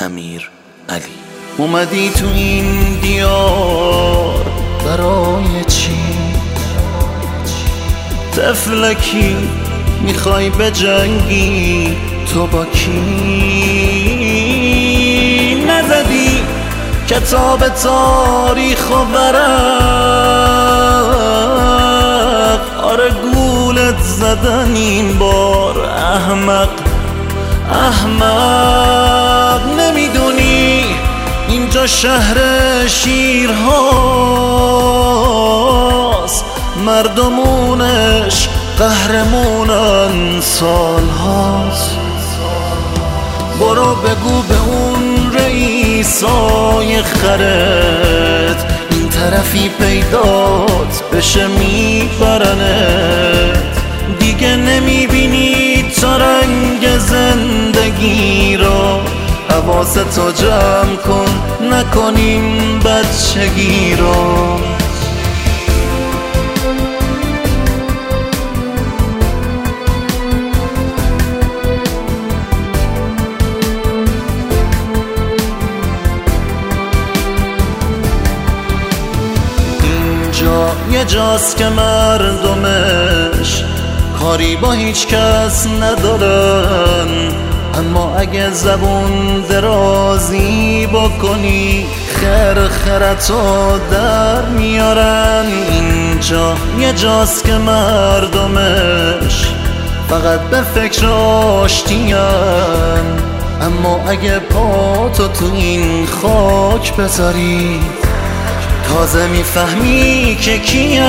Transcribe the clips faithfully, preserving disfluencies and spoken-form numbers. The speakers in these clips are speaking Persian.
امیر علی. اومدی تو این دیار برای چی؟ طفلکی میخوای بجنگی تو با کی؟ نزدی کتاب تاریخ و ورق، آره گولت زدن این بار احمق احمق. نمیدونی اینجا شهر شیرهاست، مردمونش قهرمونن سالهاست. برو بگو به اون رئیسای خرت این طرفی پیدات بشه میبرنت. دیگه نمیبینی تا رنگ زندگی رو، حواستو جمع کن نکنیم بچگی رو. اینجا یه جاست که مردمش کاری با هیچ کس ندارن، اما اگه زبون درازی بکنی خرخرتو در میارن. اینجا یه جاست که مردمش فقط به فکر آشتین، اما اگه پاتو تو این خاک بذاری تازه میفهمی که کیان.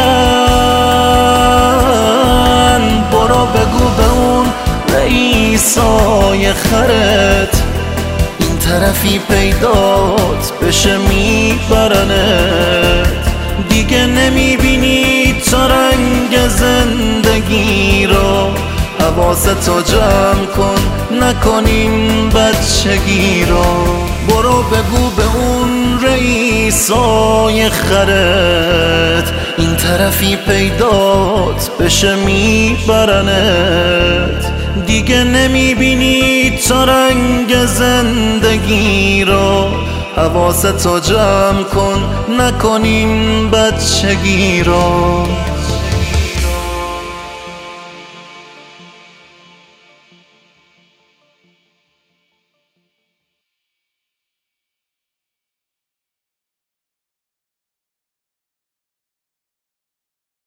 برو بگو به اون رئیسای خرت این طرفی پیدات بشه میبرنت. دیگه نمیبینی تا رنگ زندگی رو، حواستو جمع کن نکنیم بچگی رو. برو بگو به اون رئیسای خرت این طرفی پیدات بشه میبرنت. دیگه نمیبینی تا رنگ زندگی رو، حواستو جمع کن نکنیم بچگی رو.